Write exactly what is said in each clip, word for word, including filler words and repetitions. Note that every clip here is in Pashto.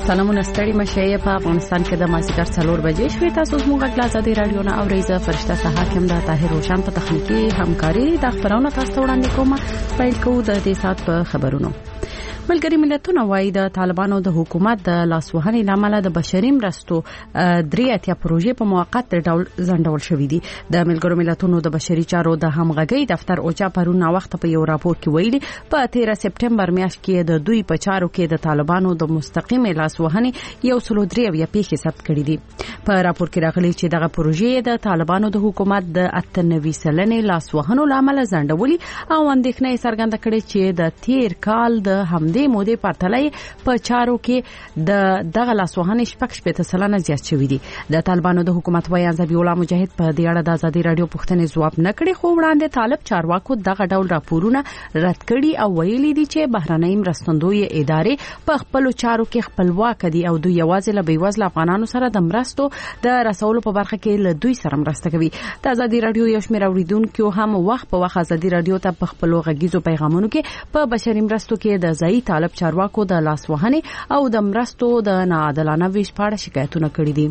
سلامونه ستړي مشه په افغانستان کې د مازیګر څلور بجې شوې. تاسو زموږ غږ لا زده رادیو نه اورئ. فرشته سهار کوم د طاهر روشن په تخنیکی همکاري د خبرونو تاسو وړاندې کوم. پیل کوو د دې سات په خبرونو. ملګری ملتونه وايي د طالبانو د حکومت د لاسوهنې لامل د بشري مرستو درې اتیا پروژې په موقت ډول ځنډول شوې دي. د ملګرو ملتونو د بشري چارو د همغږي دفتر اوچا پرون وخت په یو راپور کې ویلي په تیرا سپټمبر میاشت کې د دوی په چارو کې د طالبانو د مستقیم لاسوهنې یو سل درې یا پیښې ثبت کړې دي. په راپور کې راغلي چې دغه پروژې د طالبانو د حکومت د اته نوي سلنې لاسوهنو لامل ځنډولي او اندېښنه څرګنده کړې چې د تیر کال د هم د مودې پرتلې په چارو کې د دغه لاسوهنې شپږ شپږ سلنه زیات شوې دي. د طالبانو د حکومت وایي ذبیح الله مجاهد په دې اړه د ازادي رادیو پوښتنې ځواب نه کړي، خو وړاندې طالب چارواکو دغه ډول راپورونه رد کړي او ویلي دي چې بهرنۍ مرستندوی ادارې په خپل چارو کې خپلواک دي او دوی یوازې له بیوزله افغانانو سره د مرستو د رسولو په برخه کې له دوی سره مرسته کوي. د ازادي رادیو یو شمېر اوریدونکو هم وخت په وخت ازادي رادیو ته په خپل غږیزو پیغامونو کې په بشري مرستو کې د ځای طالب چارواکو د لاسوهنې او د مرستو د ناعادلانه ویش په اړه شکایتونه کړي دي.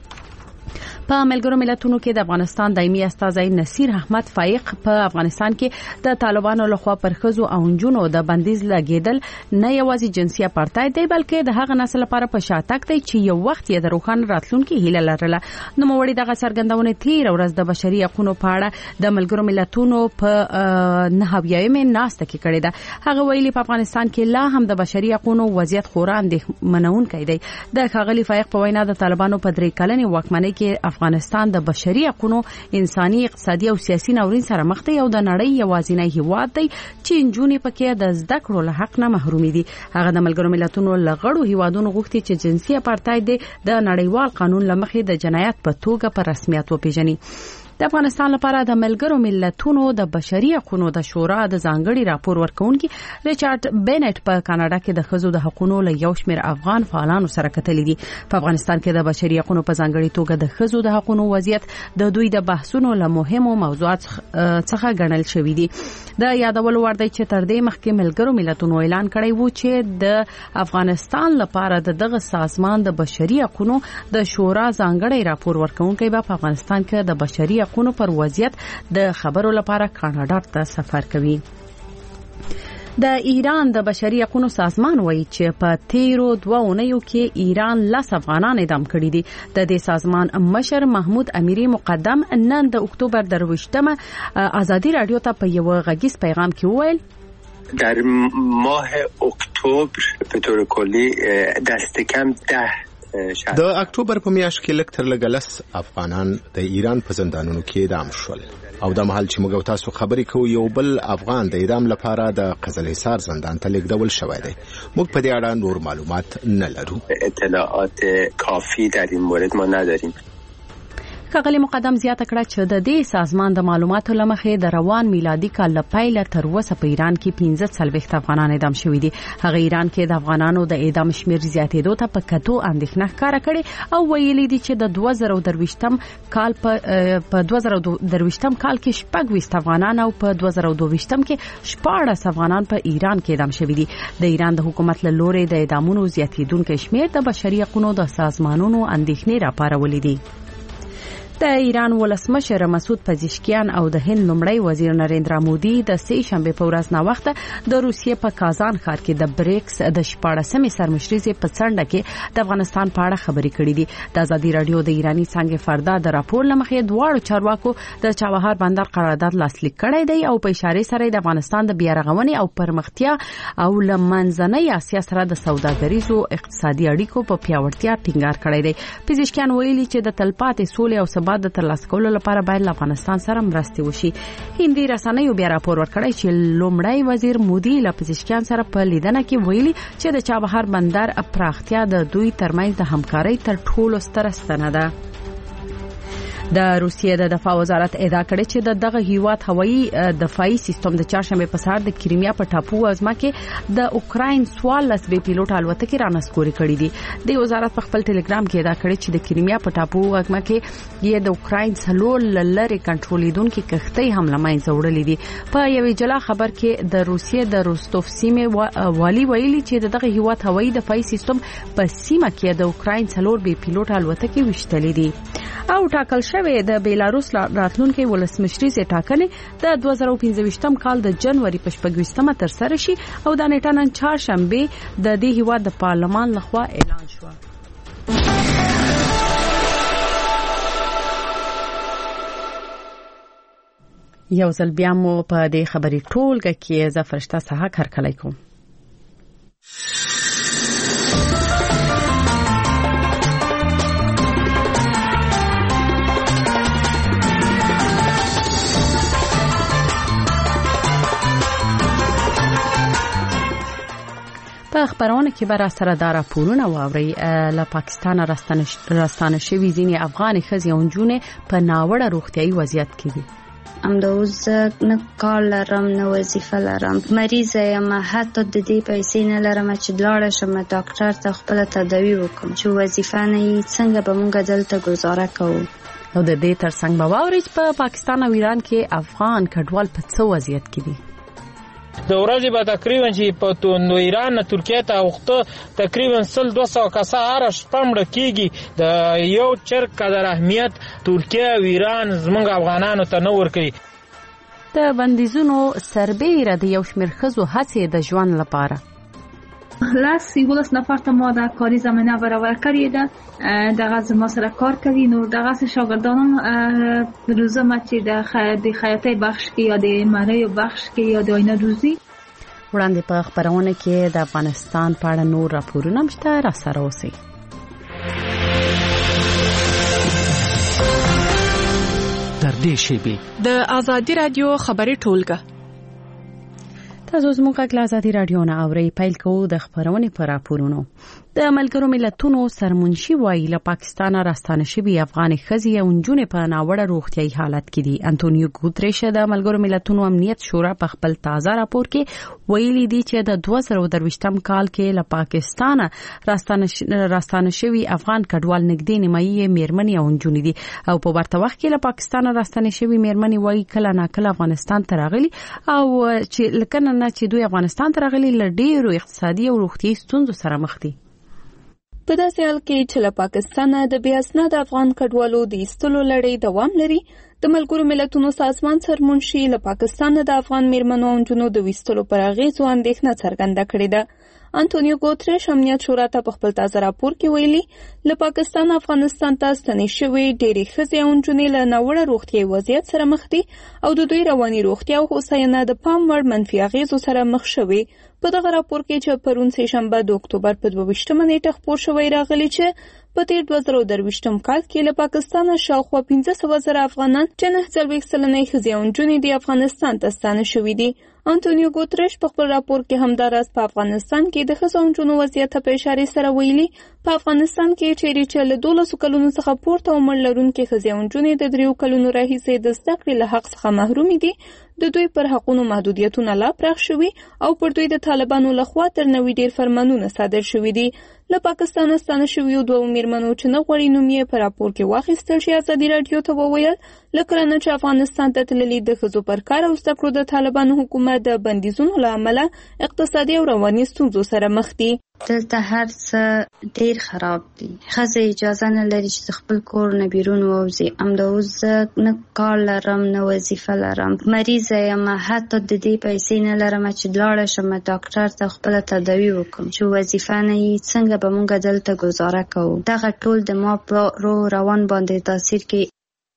په ملګرو ملتونو کې د افغانستان دایمي استازی نصیر احمد فایق په افغانستان کې د طالبانو لخوا پر ښځو او نجونو د بندیز لګیدل نه یوازې جنسي اپارټاید دی بلکې د هغه نسل لپاره په شاتګ دی چې یو وخت یې د روښانه راتلونکي هیله لرله. نو موړي دغه څرګندونه تیر ورځ د بشري حقوقو په اړه د ملګرو ملتونو په نهویایم ناسته کې کړې ده. هغه ویلي په افغانستان کې لا هم د بشري حقوقو وضعیت خورا اندېښمنونکی دی. د ښاغلي فایق په وینا د طالبانو په درې کلنې واکمنۍ کې افغانستان د بشري حقوقو انساني اقتصادي او سیاسي ناورین سره مخ دی او د نړۍ یوازینی هیواد دی چې نجونې پکې د زده کړو له حق نه محروم دي. هغه د ملګرو ملتونو لغړو هیوادونو غوښتي چې جنسي اپارټاید د نړیوال قانون لمخې د جنایت په توګه په رسمیت وپیژني. د افغانستان لپاره د ملګرو ملتونو د بشري حقوقو د شورا د ځانګړي راپور ورکونکي ریچارډ بینټ په کاناډا کې د ښځو د حقوقو له یو شمېر افغان فعالانو سره کتلې دي. په افغانستان کې د بشري حقوقو په ځانګړي توګه د ښځو د حقوقو وضعیت د دوی د بحثونو له مهمو موضوعات څخه ګڼل شوی دی. د یادولو وړ دی چې تر دې مخکې ملګرو ملتونو اعلان کړی و چې د افغانستان لپاره د دغه سازمان د بشري حقوقو د شورا ځانګړي راپور ورکونکي به په افغانستان کې د بشري حقوقو پر وضعیت د خبرو لپاره کاناډا ته سفر کوي. د ایران د بشري حقوقو سازمان وایي چې په تیرو دوه اونیو کې ایران لس افغانان اعدام کړي دي. د دې سازمان مشر محمود امیری مقدم نن د اکتوبر درویشتمه ازادي رادیو ته په یو غږیز پیغام کې وویل در ماه اکتبر به طور کلی دست کم ده د اکتوبر په میاشت کې لږ تر لږه لس افغانان د ایران په زندانونو کې اعدام شول او د محل چې موږ تاسو خبرې کوو یو بل افغان د اعدام لپاره د قزل حصار زندان ته لیږدول شوی دی. موږ په دې اړه نور معلومات نه لرو. اطلاعات کافی در این مورد ما نداریم. ښاغلي مقدم زیاته کړه چې د دې سازمان د معلوماتو لمخې د روان میلادي کال له پیله تر اوسه په ایران کې پنځه څلوېښت افغانان اعدام شوي دي. هغه ایران کې د افغانانو د اعدام شمېر زیاتېدو ته په کتو اندېښنه ښکاره کړې او ویلي دي چې د دوه زره درویشتم کال په دوه زره درویشتم کال کې شپږ ویشت افغانان او په دوه زره دوه ویشتم کې شپاړس افغانان په ایران کې اعدام شوي دي. د ایران د حکومت له لوري د اعدامونو زیاتېدونکي شمېر د بشري حقوقو د سازمانونو اندېښنې راپارولې دي. د ایران ولسمشر مسعود پزشکیان او د هند لومړی وزیر نریندرا مودي د سه شنبه په ورځ نا وخت د روسیې په کازان ښار کې د بریکس د شپاړسمې سرمشرۍ په څنډه کې د افغانستان په اړه خبرې کړې دي. د ازادي رادیو د ایرانی څنګه فردا د راپور لمخې دواړو چارواکو د چابهار بندر قرارداد لاسلیک کړی دی او په اشاره سره د افغانستان د بیارغونې او پرمختیا او لمنځنۍ اسیا سره د سوداګریزو اقتصادي اړیکو په پیاوړتیا ټینګار کړی دی. پزشکیان ویلي چې د تلپاتې سولې او بعد د ترلاسه کولو لپاره باید له افغانستان سره مرستې وشي. هندي رسنیو بیا راپور ورکړی چې لومړی وزیر مودي له پزشکیان سره په لیدنه کې ویلي چې د چابهار بندر پراختیا د دوی ترمنځ د همکارۍ تر ټولو ستره ستنه ده. د روسیې د دفاع وزارت ادعا کړې چې د دغه هیواد هوایي دفاعي سیستم د چهارشنبه په سهار د کریمیا په ټاپو ازما کې د اوکراین سوال لس به پیلوټ الوتکې رانسکوري کړې دي د وزارت په خپل ټلګرام کې ادعا کړې چې د کریمیا په ټاپو ازما کې یې د اوکراین څلور لری کنټرولیدونکو کښتۍ حمله مینځ وړلې دي. په یوې جلا خبر کې د روسیې د روستوف سیمې والی ویلي چې دغه هیواد هوایي دفاعي سیستم په سیمه کې د اوکراین څلور به پیلوټ الوتکې وشتلې دي. او ټاکل شوې د بیلاروس راتلونکي ولسمشریزې ټاکنې د دوه زره پنځه کال د جنوري په شپږم تر سره شي او د نیټه نن چهارشنبه د دې هیواد د پارلمان لخوا اعلان شو. یو ځل بیا مو په دې خبري ټولګه کې زه فرشته سحق هرکلی کوم. په خبرونه کې بر سره دا راپورونه واوري له پاکستان راستانه شوی ځینې افغان ښځې او نجونې په ناوړه روغتيایي وضعیت کې دي. امدوز نه کار لرم نه وظیفه لرم، مریض یم، حتی د دې پیسې نه لرم چې لاړ شم ډاکټر ته خپل تداوی وکم چې وظیفه نه یې څنګه به موږ دلته گزاره کوو. او د دې ترڅنګ به واوري چې په پاکستان او ایران کې افغان کډوال په څه وضعیت کې دي. د ورځې به تقریبا چې په نو ایران نه ترکیه ته وخته تقریبا سل دوه سوه کسه هر شپه مړه کیږي. د یو چرګ قدر اهمیت ترکیه او ایران زموږ افغانانو ته نه ورکوي. د بندیزونو سربیره د یو شمېر ښځو هڅې د ژوند لپاره لاس یولس نفر ته ما د کاری زمینه برابر کړې ده. دغه زما سره کار کوي. نو دغه شاګردانم روزمه چې د خیاطۍ بخش کې یا د معمارۍ بخش کې یا د آینه دوزي. وړاندې په خبرونه کې د افغانستان په اړه نور راپورونه مشته را سره اوسئ. در دې شیبه د آزادي رادیو خبري ټولګه تاسو زموږ غږ آزادي رادیو نه اورئ. پیل کوو د خبرونې پر راپورونو. د ملګرو ملتونو سرمنشي وایي له پاکستان راستانه شوی افغان ښځې او نجونې په ناوړه روغتيایي حالت کې دي. انټونیو ګوتریش د ملګرو ملتونو امنیت شورا په خپل تازه راپور کې ویلي دي چې د دوه زره درویشتم کال کې له پاکستان راستانه راستانه شوی افغان کډوال نږدې نیمایي میرمنې او نجونې دي او په ورته وخت کې له پاکستان راستانه شوی میرمنې وایي کله ناکله افغانستان ته راغلي او چې لکه نه چې دوی افغانستان ته راغلي له ډېرو اقتصادي او روغتيایي ستونزو سره مخ دي. په داسې حال کې چې له پاکستانه د بې اسناده افغان کډوالو د ایستلو لړۍ دوام لري، د ملګرو ملتونو سازمان سرمنشي له پاکستانه د افغان میرمنو او نجونو د ویستلو پر اغېزو اندېښنه څرګنده کړې ده. انټونیو ګوتریش امنیت شورا ته په خپل تازه راپور کې ویلي له پاکستان افغانستان ته ستنې شوې ډېرې ښځې او نجونې له ناوړه روغتیایي وضعیت سره مخ دي او د دوی رواني روغتیا او هوساینه د پام وړ منفي اغېزو سره مخ شوې. په دغه راپور کې چې پرون سه شنبه د اکتوبر په دوه ویشتمه نیټه خپور شوی راغلی چې په تیر دوه زره درویشتم کال کې له پاکستانه شاوخوا پنځه سوه زره افغانان چې نهه څلوېښت سلنه ښځې او نجونې د افغانستان ته ستانه شوي دي. انټونیو ګوتریش په خپل راپور کې همداراز په افغانستان کې د ښځو او نجونو وضعیت په اشارې سره ویلي په افغانستان کې چیرې چې له دولسو کلونو څخه پورته عمر لرونکي ښځې او نجونې د دریو کلونو راهیسې د زده کړې له حق څخه محرومې دي، د دوی پر حقونو محدودیتونه لا پراخ شوي او پر دوی د طالبانو لخوا تر نوي ډیر فرمانونه صادر شوي دي. له پاکستانه ستانه شویو دوو میرمنو چې نه غواړي نوم یې په راپور کې واخیستل شي ازادي راډیو ته وویل له کله نه چې افغانستان ته تللي د ښځو پر کار او زده کړو د طالبانو حکومت د بندیزونو له امله اقتصادي او رواني ستونزو سره مخ دي. دلته هر څه ډیر خراب دي. ښځه اجازه نه لري چې د خپل کور نه بیرون ووځي. همداوس نه کار لرم نه وظیفه لرم، مریضه یم، حتی د دې پیسې نه لرم چې لاړ شم ډاکټر ته خپل تداوی وکم چې وظیفه نه یې څنګه به موږ دلته گزاره کوو. دغه ټول د ما په روح روان باندې تاثیر کوي.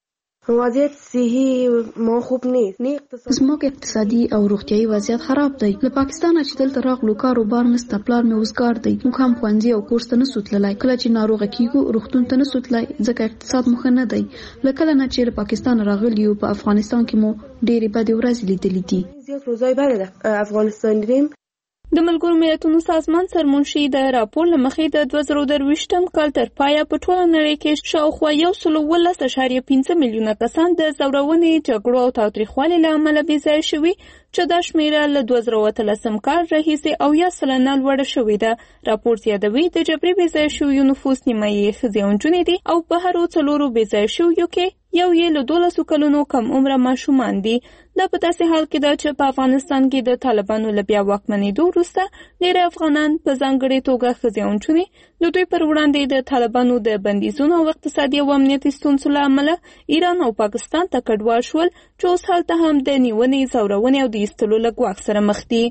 وضعیت صحي مو خوب نیست. نه اقتصادي زموږ اقتصادي او روغتيایي وضعیت خراب دی. له پاکستانه چې دلته راغلو کاروبار نشته، پلار مې وزګار دی، موږ هم ښوونځي او کورس ته نسو تللی. کله چې ناروغه کیږو روغتون ته نسو تللی ځکه اقتصاد مو ښه نه دی. له کله نه چې له پاکستان راغلي یو په افغانستان کې مو ډېرې بدې ورځې لیدلې دي. زیات روزای بره ده افغانستان دیم. د ملګرو ملتونو سازمان سرمنشي د راپور لمخې د دوه زره درویشتم کال تر پایه په ټوله نړۍ کې شاوخوا یو سل اوولس اعشاریه پنځه میلیونه کسان د زورونې جګړو او تاوتریخوالي له امله بې ځایه شوي چې دا شمیره له دوه زره اتلسم کال راهیسې اویا سلنه لوړه شوې ده. راپور زیاتوي د جبري بې ځایه شویو نفوس نیمایي یې ښځې او نجونې دي او په هرو څلورو بې ځایه شویو کې یو یې له دولسو کلونو کم عمره ماشومان دي. دا په داسې حال کې ده چې په افغانستان کې د طالبانو له بیا واکمنېدو وروسته ډېری افغانان په ځانګړې توګه ښځې او نجونې د دوی پر وړاندې د طالبانو د بندیزونو او اقتصادي او امنیتي ستونزو له امله ایران او پاکستان ته کډوال شول چې اوس هلته هم د نیونې، زورونې او د ایستلو له ګواښ سره مخ دي.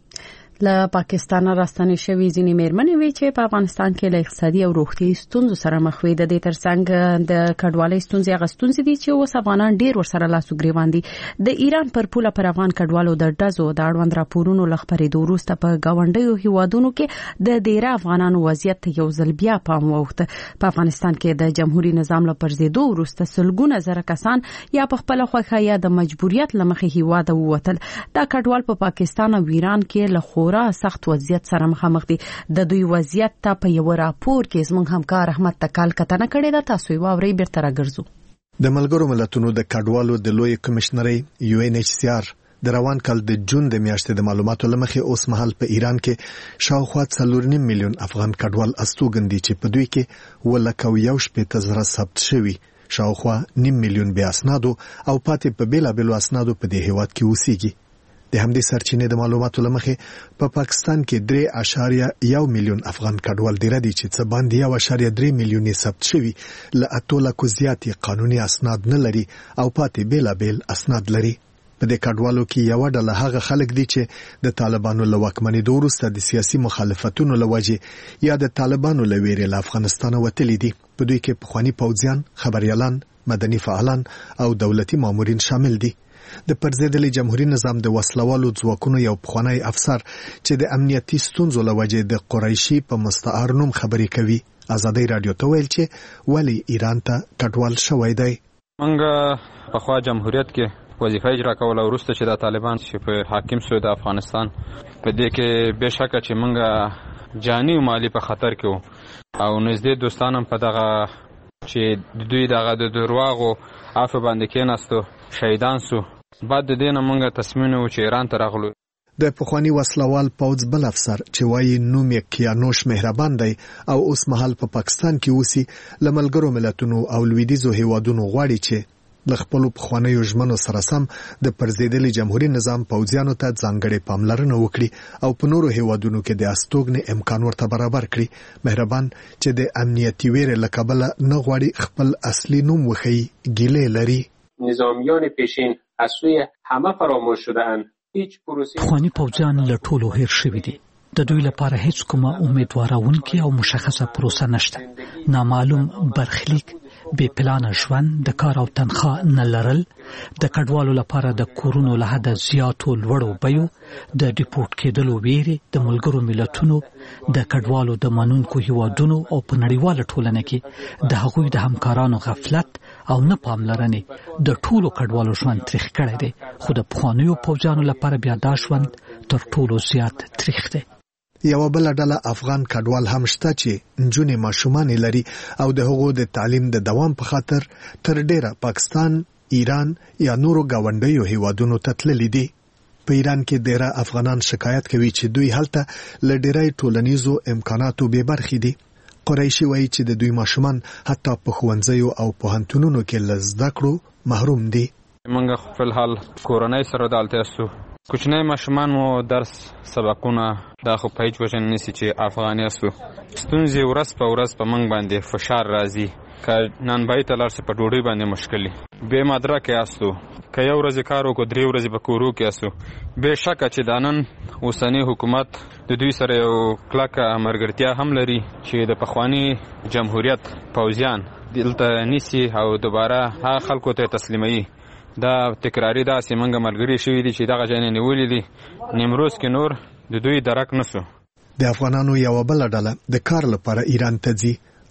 له پاکستان راستنې شوې ځینې مېرمنې وی چې په افغانستان کې له اقتصادي او روغتیايي ستونزو سره مخ وي. د دې ترڅنګ د کډوالۍ ستونزې هغه ستونزې دي چې اوس افغانان ډېر ورسره لاس و ګریوان دي. د ایران پر پوله پر افغان کډوالو د ډزو د اړوند راپورونو له خپرېدو وروسته په ګاونډیو هیوادونو کې د ډېره افغانانو وضعیت ته یو ځل بیا پام واوښته. په افغانستان کې د جمهوریت نظام له پرځېدو وروسته سلګونه زره کسان یا په خپله خوښه یا د مجبوریت له مخې هیواده ووتل. دا کډوال په پاکستان او ایران کې له خورا سخت وضعیت سره مخامخ دي. د دوی وضعیت ته په یو راپور کې زموږ همکار احمد تکال کتنه کړې ده. تاسو یې واورئ. بیرته راګرځو. د ملګرو ملتونو د کډوالو د لوی کمشنرۍ یو ان ایچ سی آر د روان کال د جون د میاشتې د معلوماتو لمخې اوس مهال په ایران کې شاوخوا څلور نیم میلیون افغان کډوال استوګن دي چې په دوی کې ولکه یو شپېته زره ثبت شوي، شاوخوا نیم میلیون بیا اسنادو او پاتې په بیلابېلو اسنادو په دې هیواد کې اوسېږي. د همدې سرچینې د معلوماتو لمخې په پاکستان کې درې اعشاریه یو میلیون افغان کډوال دي ردي چې څه باندې یو اعشاریه درې میلیون ثبت شوي، له اتو لکو زیات قانوني اسناد نه لري او پاتې بیلابېل اسناد لري. په دې کډوالو کې یو ډله هغه خلک دي چې د طالبانو له واکمنېدو وروسته د سیاسي مخالفتونو له وجې یا د طالبانو له ویرې له افغانستانه وتلي دي. په دوی کې پخواني پوځیان، خبريالان، مدني فعالان او دولتي مامورین شامل دي. د پرځېدلي جمهوریت نظام د وسلوالو ځواکونو یو پخوانی افسر چې د امنیتي ستونزو له وجې د قریشي په مستعار نوم خبرې کوي ازادي رادیو ته ویل چې ولی ایران ته کډوال شوی دی. موږ په خوا جمهوریت کې وظیفه اجرا کوله وروسته چې د طالبان چې په حاکم شو د افغانستان په دې کې به شک چې موږ جاني او مالی په خطر کې وو او نږدې دوستان هم په دغه چې دوی دغه د درواغو عفو باندې کېناستو شهیدان سو. بعد د دې نه موږ تصمیم و چې ایران ته راغلو. د پخوانی وسلوال پوځ بل افسر چې وایي نوم یې کیانوش مهربان دی او اوس مهال په پا پاکستان کې اوسي، له ملګرو ملتونو او لویدیځو هیوادونو غواړي چې له خپلو پخوانیو ژمنو سره سم د پرځېدلي جمهوریت نظام پوځیانو ته ځانګړې پاملرنه وکړي او په نورو هیوادونو کې د استوګنې امکان ورته برابر کړي. مهربان چې د امنیتي ویرې له کبله نه غواړي خپل اصلي نوم وښیي، ګیلې لري. نظامیان پیشین از سوی همه فراموش شده‌اند. هیچ پروسه پخوانی پوځیان له ټولو هیر شوي دي. د دوی لپاره هیڅ کومه امیدوارونکې او مشخصه پروسه نشته. نامعلوم برخلیک، بې پلانه ژوند، د کار او تنخواه نه لرل، د کډوالو لپاره د کورونو له حده زیاتو لوړو بیو، د ډیپورټ کېدلو ویرې، د ملګرو ملتونو د کډوالو د منونکو هیوادونو او په نړیواله ټولنه کې د هغوی د همکارانو غفلت او نه پاملرنې د ټولو کډوالو ژوند تریخ کړی دی. خو د پخوانیو پوځیانو لپاره بیا دا ژوند تر ټولو زیات تریخ دی. یو بل ډله افغان کډوال هم شته چې نجونې ماشومان لري او د هغو د تعلیم د دوام په خاطر تر ډیره پاکستان، ایران یا نورو گاونډیو هیوادونو ته تللي دي. په ایران کې ډیره افغانان شکایت کوي چې دوی هلته له ډیری ټولنیزو امکاناتو بې برخې دي. قریشي وایي چې د دوی ماشومان حتی په ښوونځیو او پوهنتونونو کې له زده کړو محروم دي. موږ په الحال کورنۍ سره دالته سو کوچنی ماشومان مو درس سبقونه دا خو په هیڅ وجه نشي چې افغاني اسو. ستونزې ورځ په ورځ په موږ باندې فشار راځي. که نن بای ته لاړ شي په ډوډۍ باندې مشکل بې مدرکه یاستو، که یو ورځې کار وکړو درې ورځې په کورو کې یاستو. بې شکه چې دا نن اوسنی حکومت د دوی سره یو کلکه ملګرتیا هم لري چې د پخواني جمهوریت پوځیان دلته نیسي او دوباره هغه خلکو ته تسلیموي. دا تکراری داسې منګه ملګری شوي دي چې دغه ځای نیولي دي. نیمروز کې نور د دوی درک نسو. د افغانانو یو بل ډله د کار لپاره ایران ته ځي.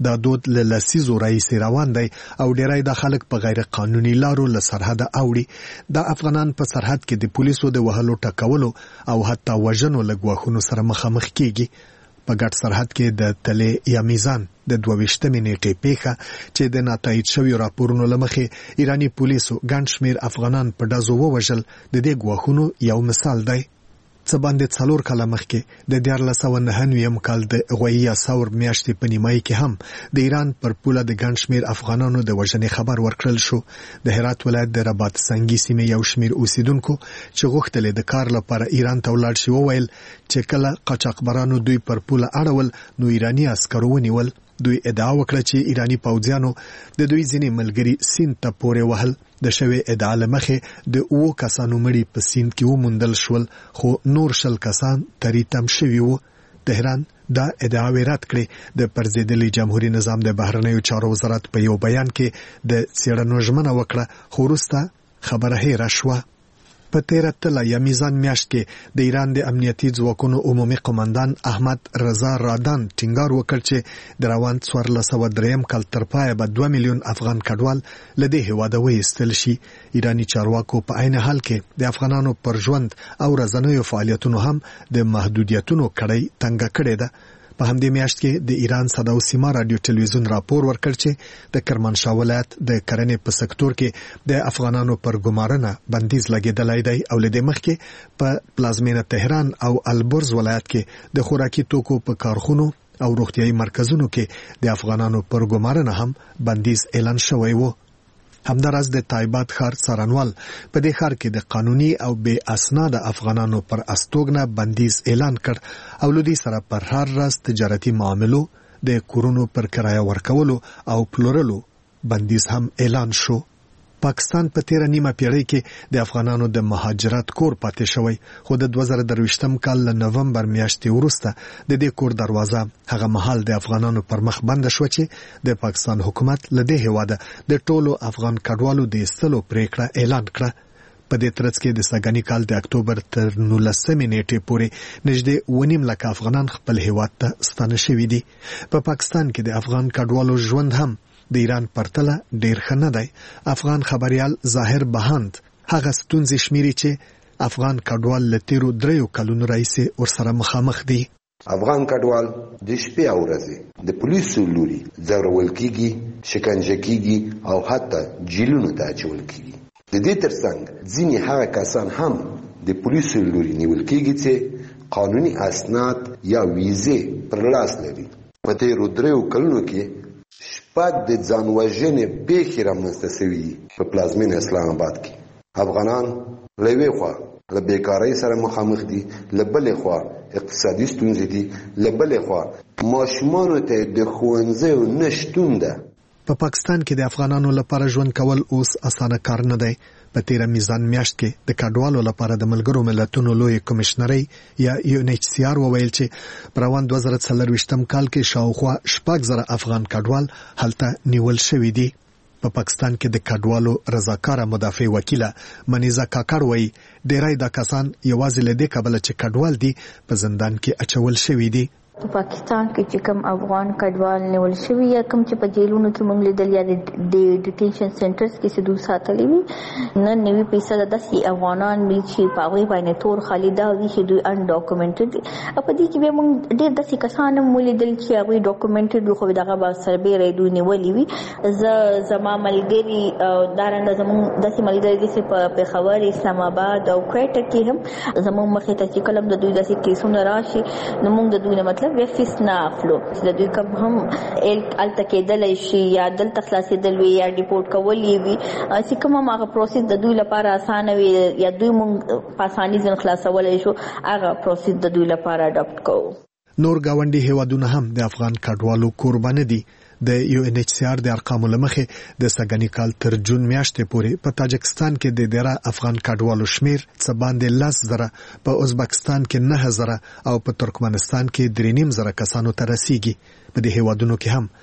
دا دود له لسیزو راځي روان دی او ډیری د خلک په غیر قانوني لارو له سرحد اوړي د افغانان په سرحد کې د پولیسو د وهلو ټکولو او حتی وژنو له ګواښونو سره مخامخ کیږي. په ګډ سرحد کې د تلې یا میزان د دوه ویشتمې نیټې پیښه چې د ناتایید شویو راپورونو له مخې ایرانی پولیسو ګڼ شمېر افغانان په ډزو ووژل د دې ګواښونو یو مثال دی. څه باندې څلور کاله مخکې د دیارلس سوه نهه نویم کال د غویي یا ثور میاشتې په نیمایي کې هم د ایران پر پوله د ګڼ شمېر افغانانو د وژنې خبر ورکړل شو. د هرات ولایت د رباط سنگي سیمې یو شمېر اوسیدونکو چې غوښتل د کار لپاره ایران ته ولاړ شي وویل چې کله قاچاقبرانو دوی پر پوله اړول نو ایرانی عسکرو ونیول. دوی ادعا وکړه چې ایرانی پوځیانو د دوی ځینې ملګري سیند ته پورې وهل. د شوی ادعا له مخې د اوو کسانو مړي په سیند کې وموندل شول خو نور شل کسان تری تم شوي وو. تهران دا ادعاوې رد کړې. د پرځېدلي جمهوریت نظام د بهرنیو چارو وزارت په یو بیان کې د څېړنو ژمنه وکړه خو وروسته خبره هېره شوه. په تیره تله یا میزان میاشت کې د ایران د امنیتي ځواکونو عمومي قماندان احمد رضا رادان ټینګار وکړ چې د روان څوارلس سوه دریم کال تر پایه به دوه میلیون افغان کډوال له دې هېواده وایستل شي. ایرانی چارواکو په عین حال کې د افغانانو پر ژوند او رسنیو فعالیتونو هم د محدودیتونو کړۍ تنګه کړې ده. په همدې میاشت کې د ایران صدا او سیما رادیو ټلویزیون راپور ورکړ چې د کرمانشاه ولایت د کرنې په سکتور کې د افغانانو پر ګمارنه بندیز لګېدلی دی او له دې مخکې په پلازمینه تهران او البرز ولایت کې د خوراکي توکو په کارخونو او روغتیايي مرکزونو کې د افغانانو پر ګمارنه هم بندیز اعلان شوی و. همداراز د تایبات ښار څارنوال په دې ښار کې د قانوني او بې اسناده افغانانو پر استوګنه بندیز اعلان کړ او له دې سره پر هر راز تجارتي معاملو د کورونو پر کرایه ورکولو او پلورلو بندیز هم اعلان شو. پاکستان په تیره نیمه پیړۍ کې د افغانانو د مهاجرت کور پاتې شوی خو د دوه زره درویشتم کال له نومبر میاشتې وروسته د دې کور دروازه هغه مهال د افغانانو پر مخ بنده شو چې د پاکستان حکومت له دې هېواده د ټولو افغان کډوالو د ایستلو پریکړه اعلان کړه. په دې ترڅ کې د سږني کال د اکتوبر تر نولسمې نیټې پورې نږدې اوه نیم لکه افغانان خپل هېواد ته ستانه شوي دي. په پاکستان کې د افغان کډوالو ژوند هم د ایران پرتله ډیر ښه نه دی. افغان خبريال ظاهر بهاند هغه ستونزې شمیري چې افغان کډوال له تیرو دریو کلونو راهیسې ورسره مخامخ دي. افغان کډوال د شپې او ورځې د پولیسو لوري ځورول کیږي، شکنجه کیږي او حتی جیلونو ته اچول کیږي. د دې ترڅنګ ځینې هغه کسان هم د پولیسو لوري نیول کیږي چې قانوني اسناد یا ویزې پر لاس لري. په تیرو دریو کلونو کې شپږ د ځان وژنې پیښې رامنځته شوي دي په پلازمینه اسلام آباد کې. افغانان له یوې خوا له بیکارۍ سره مخامخ دي، له بلې خوا اقتصادي ستونزې دي، له بلې خوا ماشومانو ته د ښوونځیو نه شتون ده. په پاکستان کې د افغانانو لپاره ژوند کول اوس اسانه کار نه دی. په تیره میزان میاشت کې د کډوالو لپاره د ملګرو ملتونو لوی کمشنري یا یو ان ایچ سی آر وویل چې په روان دوه زره څلرویشتم کال کې شاوخوا شپږ زره افغان کډوال هلته نیول شوي دي. په پاکستان کې د کډوالو رضاکاره مدافع وکیله منیزا کاکړ وایي ډیری دا کسان یوازې له دې کبله چې کډوال دي په زندان کې اچول شوي دي. په پاکستان کې چې کوم افغان کډوال نیول شوي یا کوم چې په جیلونو کې موږ لیدل یا د ډیټینشن سنټرز کې چې دوی ساتلي وي، نه نوي پیسې داسې افغانان دي چې په هغوی باندې تور خالي دا وي چې دوی ان ډاکومنټډ دي. په دې کې بیا موږ ډېر داسې کسان هم ولیدل چې هغوی ډاکومنټډ وي خو دغه به سربیره دوی نیولي وي. زه زما ملګري دارنګه زموږ داسې ملګري دي چې په پېښور، اسلام آباد او کویټه کې هم زموږ مخې ته چې کله د دوی داسې کیسونه راشي نو موږ د دوی نه مطلب ویفیس نه اخلو چې د دوی کوم هم الته کېدلی شي یا دلته خلاصېدل وي یا ډیپورټ کول یې وي چې کوم هم هغه پروسس د دوی لپاره اسانه وي یا دوی موږ په اساني ځین خلاصولی شو هغه پروسس د دوی لپاره اډاپټ کوو. نور ګاونډي هیوادونه هم د افغان کډوالو قرباني دي. د یو ان ایچ سی آر د ارقامو لمخې د سږني کال تر جون میاشتې پورې په تاجکستان کې د ډیره افغان کډوالو شمیر څه باندې لس زره، په ازبکستان کې نه زره او په ترکمنستان کې درې نیم زره کسانو ته رسیږي. په دې هیوادونو کې هم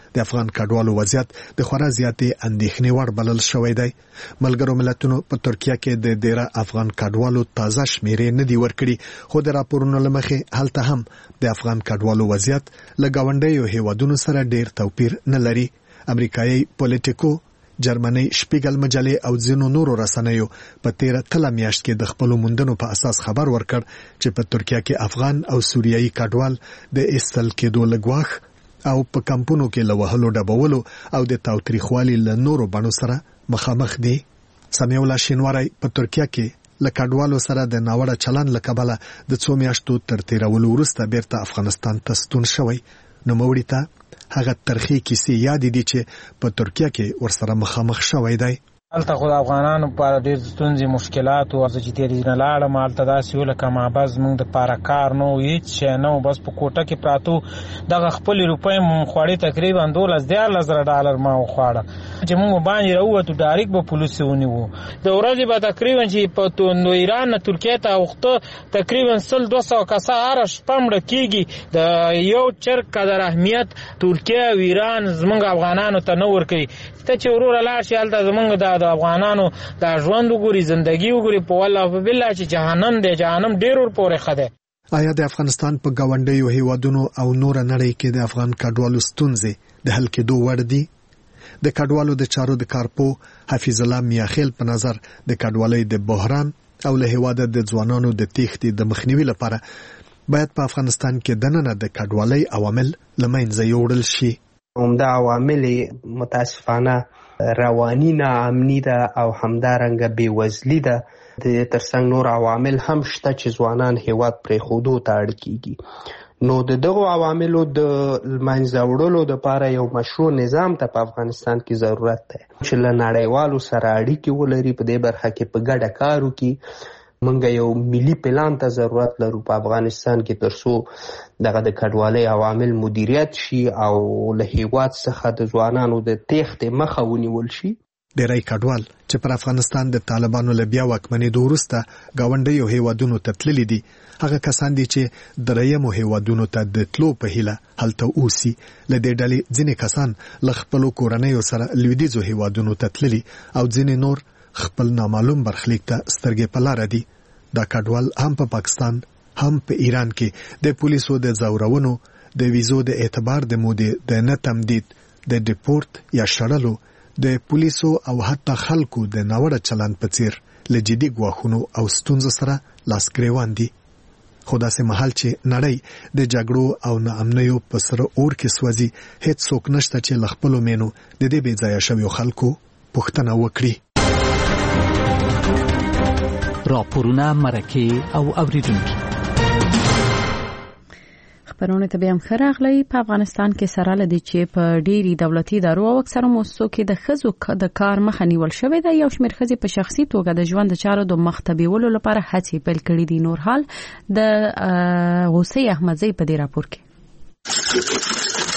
د افغان کډوالو وضعیت د خورا زیاتې اندېښنې وړ بلل شوی دی. ملګرو ملتونو په ترکیه کې د ډیره افغان کډوالو تازه شمیرې نه دی ورکړي، خو د راپورونو له مخې هلته هم د افغان کډوالو وضعیت له ګاونډیو هیوادونو سره ډیر توپیر نه لري. امریکایي پولیټیکو، جرمني شپیګل مجلې او ځینو نورو رسنیو په تیر تله میاشت کې د خپل موندنو په اساس خبر ورکړ چې په ترکیه کې افغان او سوریایي کډوال د استل کېدو لګواخ او په کمپونو کې لوهلو ډبولو او د تاوتریخوالي له نورو بڼو سره مخامخ دي. سمیع الله شینواری په ترکیه کې له کډوالو سره د ناوړه چلند له کبله د څو میاشتو تر تیرولو وروسته بیرته افغانستان ته ستون شوی. نوموړي ته هغه ترخی کیسې یاد دي چې په ترکیه کې ورسره مخامخ شوی دی. هلته خو د افغانانو لپاره ډېر ستونزې مشکلات او زه چې تېر ځینه لاړم هلته داسې وو لکه مابز موږ دپاره کار نه و، هېڅ شی نه و، بس په کوټه کې پراته وو. دغه خپلې روپۍ مو خوړې تقریبا دولس دیارلس زره ډالر ما وخوړه چې موږ باندې راووتو ډایرکټ به پولیسو ونیوو. د ورځې به تقریبا چې په ایران نه ترکیې ته اوښته تقریبا سل دوه سوه کسه هره شپه مړه کېږي. د یو چرګ قدر اهمیت ترکیه او ایران زموږ افغانانو ته نه ورکوي. ته چې وروره لاړ شي هلته زموږ د د افغانانو د ژوند وګوري، زندگی وګوري، په والله په بالله چې جهنم دی، جهنم ډیر ور پورې خده. آیا د افغانستان په ګاونډیو هیوادونو او نور نړۍ کې د افغان کډوالو ستونزې د حل کېدو وړ دي؟ د کډوالو د چارو د کارپو حفیظ الله میاخیل په نظر د کډوالۍ د بحران او له هیواده د ځوانانو د تېښتې د مخنیوي لپاره باید په افغانستان کې دننه د کډوالۍ عوامل له منځه یوړل شي. عمده عوامل متاسفانه رواني ناامني ده او همدارنګه بېوزلي ده. د ترڅنګ نور عوامل هم شته چې ځوانان هیواد پرېښودو ته اړ کېږي. نو د دغو عواملو د منځه وړلو دپاره یو مشروع نظام ته په افغانستان کې ضرورت دی چې له نړیوالو سره اړیکې ولري، په دې برخه کې په ګډه کار وکړي. منګه یو ملي پلان ته ضرورت لرو په افغانستان کې ترڅو دغه د کډوالۍ عوامل مدیریت شي او له هیواد څخه د ځوانانو د تېښتې مخه ونیول شي. ډېری کډوال چې پر افغانستان د طالبانو له بیا واکمنېدو وروسته ګاونډیو هیوادونو ته تللي دي هغه کسان دي چې درېیمو هیوادونو ته د تلو په هیله هلته اوسي. له دې ډلې ځینې کسان له خپلو کورنیو سره لویدیځو هیوادونو ته تللي او ځینې نور خپل نامعلوم برخلیک ته سترګې په لاره دي. دا کډوال هم په پاکستان هم په ایران کې د پولیسو د ځورونو، د ویزو د اعتبار د مودې د نه تمدید، د ډیپورت یا شړلو، د پولیسو او حتی خلکو د ناوړه چلند په څیر له جدي ګواښونو او ستونزو سره لاس ګریوان دي. خو داسې مهال چې نړۍ د جګړو او ناامنیو په سره اور کې سوځي، هیڅ څوک نشته چې له خپلو مینو د دې بې ځایه شویو خلکو پوښتنه وکړي. راپورونه، مرکې او اوریدونکي خبرونه ته بیا هم ښه راغلی. په افغانستان کې سره لدی چې په ډېری دولتي ادارو او اکثرو مؤسسو کې د ښځو د کار مخه نیول شوې ده. یو شمېر ښځې په شخصي توګه د ژوند د چارو د مخ ته بیولو لپاره هڅې پیل کړې دي. نور حال د غوسۍ احمدزۍ په دې راپور کې.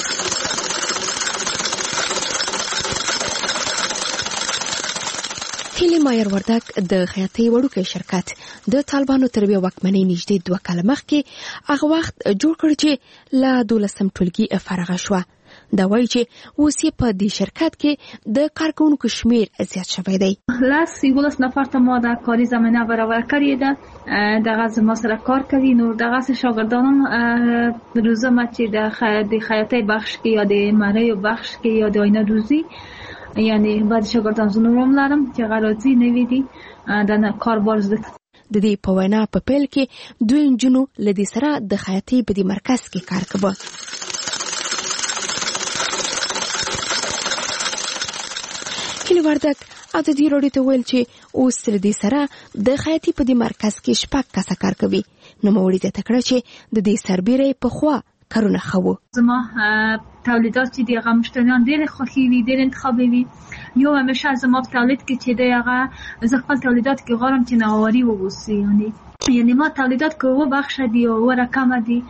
هیلې مایر وردک د خیاطۍ وړوکی شرکت د طالبانو تر بیا واکمنۍ نږدې دوه کاله مخکې هغه وخت جوړ کړ چې له دولسم ټولګي فارغه شوه. دا وایي چې اوس یې په دې شرکت کې د کارکوونکو شمیر زیات شوی دی. لاس یوولس نفر ته ما د کاري زمینه برابر کړې ده. دغه زما سره کار کوي. نو دغه شاګردانم روزمه چې د خیاطۍ بخش کې یا د مریو بخش کې یا د آینه دوزی، یعنی بعد شاګردان زنورم لرم چې غراضی نوی دي د کاربار زده. د دې په وینا په پیل کې دوی انجنونو لدی سره د خیاطۍ په دې مرکز کې کار کوي. هیلې وردک ازادي راډیو ته ویل چې اوس لدی سره د خیاطۍ په دې مرکز کې شپږ کسه کار کوي. نو موري ته تکړه چې د دې سربېره په خوا کارونه خو زما تولیدات چې دی هغه مشتریان ډېر خوښي وي، ډېر انتخابي وي. یو همیشه زما په تولید کې چې دی هغه زه خپل تولیدات کې غواړم چې نوآوري ووسي. یعنی یعنی ما تولیدات کې و بخش دي او ور کم دي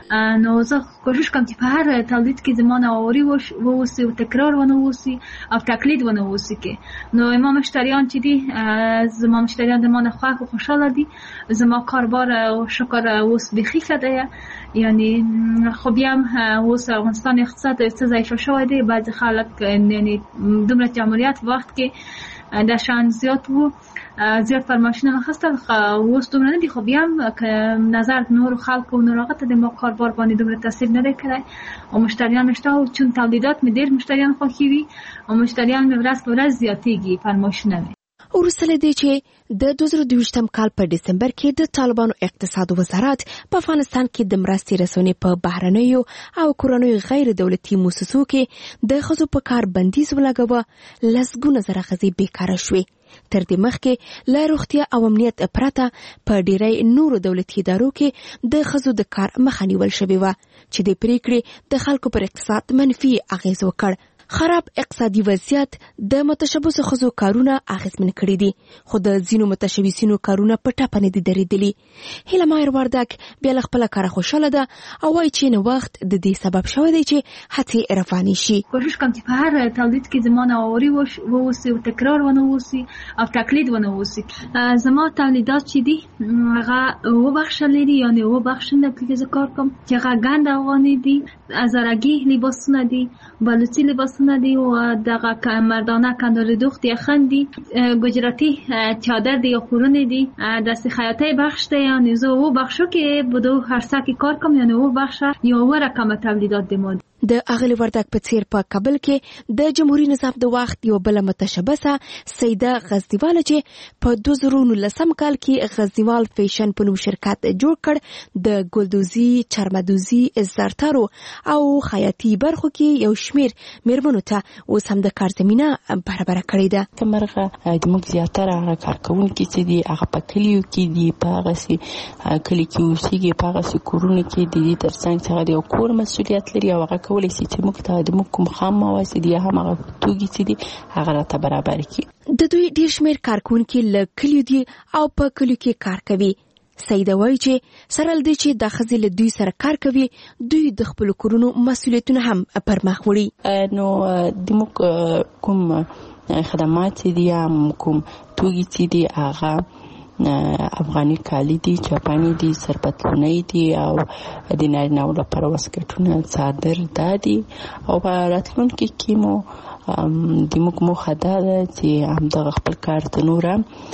نو زه کوشش کوم چې په هر تولید کې زما نوآوری ووسي او تکرار ونه ووسي او تقلید ونه ووسي کې نو ما مشتریان چې دي زما مشتریان د ما نه خوښ او خوشاله دي زما کاربار او شکر اوس بخي کده یعنی خو بیا هم اوس افغانستان اقتصاد څه ضعیف شوی دی بعض خلک یعنی دومره جمهوریت وخت کې د شان زیات وو زیات فرمایشونه مخستل اوس دومره نه دي خو بیا هم نظر نور خلک او نور هغه ته د ما کاربار باندې دومره تاثیر نه کړی او مشتریان مشتاق چون تولیدات می ډیر مشتریان خوښي وي او مشتریان می ورځ په ورځ زیاتېږي فرمایشونه وروسته له دې چې د دوه زره دوه کال په دسمبر کې د طالبانو اقتصاد وزارت په افغانستان کې د مرستې رسونې په بهرنیو او کورنیو غیر دولتي مؤسسو کې د ښځو په کار بندیز ولګاوه لسګونه زره ښځې بیکاره شوې تر دې مخکې له روغتیا او امنیت پرته په ډیری نورو دولتي ادارو کې د ښځو د کار مخه نیول شوې وه چې د پریکړې د خلکو پر اقتصاد منفي اغیز وکړ خراب اقتصادي وضعیت د متشبثو ښځو کارونه اغیزمن کړي دي خو د ځینو متشبثینو کارونه په ټاپه نه دي درېدلي هیله مایر وردک بیا له خپله کاره خوشحاله ده او وایي چې نو وخت د دې سبب شوی دی چې هڅې روانې شي کوشش کوم چې په هر تولید کې زما نوآوري ووسي او تکرار ونه ووسي او تقلید ونه ووسي زما تولیدات چې دي هغه اووه بخشه لري یعنې اووه بخشونه کې زه کار کوم چې هغه ګند افغاني دي هزارګي لباسونه دي بلوچي لباس ندی و دغه مردانه کندال دوخت یخن دی گجراتی چادر دی یا قرون دی دست خیاطه بخش دی یعنی زو و بخشو که بدو هر ساکی کار کم یعنی و بخش یا و رقم تولیدات دی ماد د اغلی وردک په څیر په کابل کې د جمهوریت نظام د وخت یو بل متشبثه سیده غزنیواله چې په دوه زره نولسم کال کې غزنیوال فیشن په نوم شرکت جوړ کړ د ګلدوزي چرمدوزي زرترو او خیاطي برخو کې یو شمیر میرمنو ته اوس هم د کار زمینه برابر کړې ده کمرغه د موږ زیاتره هغه کارکونکي چې دي هغه په کلیو کې دي په هغه سي کلی کې اوسېږي په هغه سي کورونه کې دي ترڅنګ چې هغه یو کور مسؤلیت لري او هغه کولای شي چې موږ ته د موږ کوم خام مواد دي هم هغه توګي چې دي هغه راته برابر کړي د دوی ډیر شمیر کارکونکي له کلیو دي او په کلیو کې کار کوي سیده وایي چې سره له دې چې د ښځې له دوی سره کار کوي دوی د خپلو کورونو مسؤلیتونه هم پر مخ وړي نو د موږ کوم خدمات دي هم کوم توګي چې دي هغه افغاني کالی دي جاپاني دي سرپتلونی دي او د نارینه‌و لپاره واسکټونه څادر دادي او په راتلونکي کې مو د موږ موخه دا ده چې همدغه خپل کار ته نوره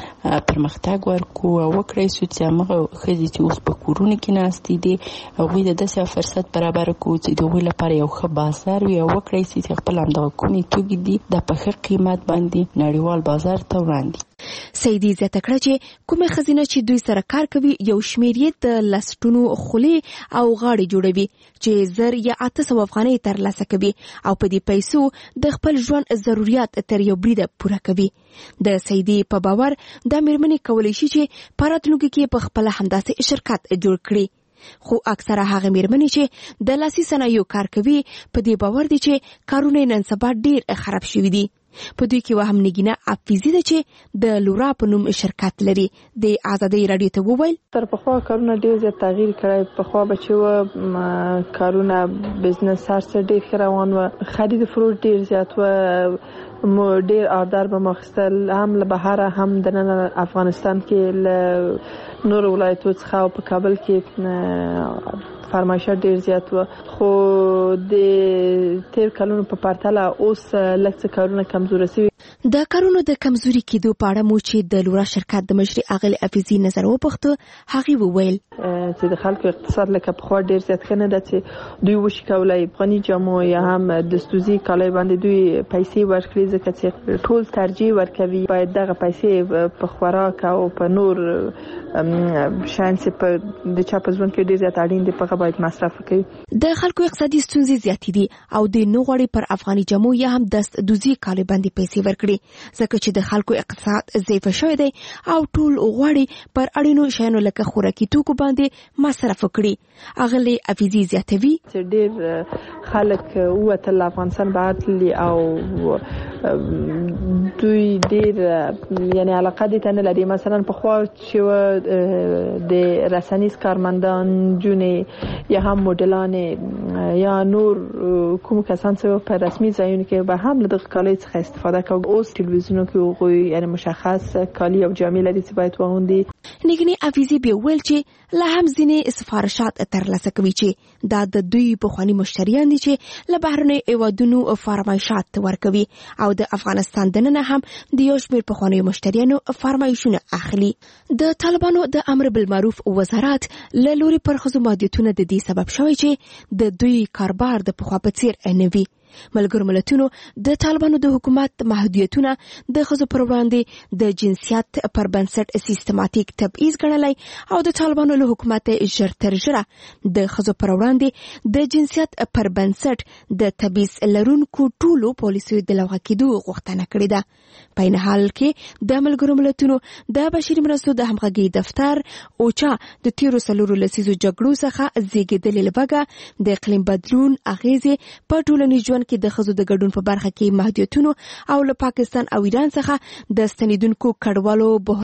پرمختګ ورکو او وکړی شو چې هغه ښځې چې اوس په کورونو کې ناستې دي هغوی د داسې فرصت برابر کړو چې د هغوی لپاره یو ښه بازار وي او وکړی شي چې خپل همدغه کومې توکي دي د په ښه قیمت باندې نړیوال بازار ته وړاندې سیدي زیاته کړه چې کومې ښځینه چې دوی سره کار کوي یو شمیر یې د لسټونو خولې او غاړې جوړوي چې زر یا اته سوه افغانۍ ترلاسه کوي او په دې پیسو د خپل ژوند ضرورت تر یو بریده پوره کوي د سیدي په باور دا میرمنې کولی شي چې په راتلونکي کې په خپله همداسې شرکت جوړ کړي خو اکثره هغه میرمنې چې د لاسي صنایعو کار کوي په دې باور دي چې کارونه یې نن سبا ډېر خراب شوي دي په دوی کې وهم نګینه افیزي ده چې د لورا په نوم شرکت لري د ازادۍ راډیو ته وویل تر پخوا کارونه ډېر زیات تغییر کړی پخوا به چې و کارونه بزنس هر څه ډېر ښه روان و خرید فروش ډېر زیات و مو ډېر آردار به ماخیستل هم له بهره هم دننه افغانستان کې له نورو ولایتو څخه او په کابل کې فرمایشه ډیر زیات و خو د تیر کلونو په پرتله اوس لږ څه کارونه کمزوري شوي د کارونو د کمزوري کېدو په اړه مو چې د لورا شرکت د مشري اغل افیزي نظر وپوښته هغه وویل چې د خلکو اقتصاد لکه په خوا ډیر زیات خنه ده چې دوی وشي کولای افغاني جامو یا هم دستوزي کالای باندې دوی پیسې ورکړي ځکه چې ټول ترجیح ورکوي باید دغه پیسې په خوراک او په نور شانس په د چا په ژوند کې ډیر زیات اړین دي په باید مصرف کوي د خلکو اقتصادي ستونزې زیاتې دي او د نو غوړي پر افغاني جامو یا هم دست دوزي کالای باندې پیسې ورکړي ځکه چې د خلکو اقتصاد ضعیف شوی دی او ټول غوړي پر اړینو شیانو لکه خوراکي توکو باندې مصرف کړي اغلی افیزي زیاتوي چې ډیر خلک وتل افغانستان بهر تللي او دوی ډیر یعنی علاقه دي ته نه لري. مثلا په خوا چې د رسنیز کارمندان جونې یا هم مدلان یا نور کوم کسان چې په رسمي ځایونو کې به هم له دغه کالي څخه استفاده کوي. اوس ټلویزیونو کې هغوی یعنی مشخص کالي او جامې لري چې باید واغوندي. نګنی افیزي به ویل چې لا هم ځینې سفارشات ترلاسه کوي چې دا د دوی په خواني مشتریان دي چې له بهرنۍ ایوادونو فرمایشات ورکوي او د افغانستان دننه هم د یو شمېر په خواني مشتریانو فرمایشونه اخلي. د طالبانو د امر بالمعروف وزارت له لوري پر خصوصي مادیتونه د دې سبب شوی چې د دوی کاربار د پخوا په څیر نه وي. ملګرو ملتونو د طالبانو د حکومت محدودیتونه د ښځو پر وړاندې د جنسیت پر بنسټ سیستماتیک تبعیض ګڼلی او د طالبانو له حکومت ژر تر ژره د ښځو پر وړاندې د جنسیت پر بنسټ د تبعیض لرونکو ټولو پالیسیو د لغوه کېدو غوښتنه کړې ده. په این حال کې د ملګرو ملتونو د بشري مرستو د همغږۍ دفتر اوچا د تیرو څلورو لسیزو جګړو څخه زیږېدلې لوږه د اقلیم بدلون اغیزې په ټولنیز ژوند کې د ښځو د ګډون په برخه کې محدودیتونو او له پاکستان او ایران څخه د ستنیدونکو کډوالو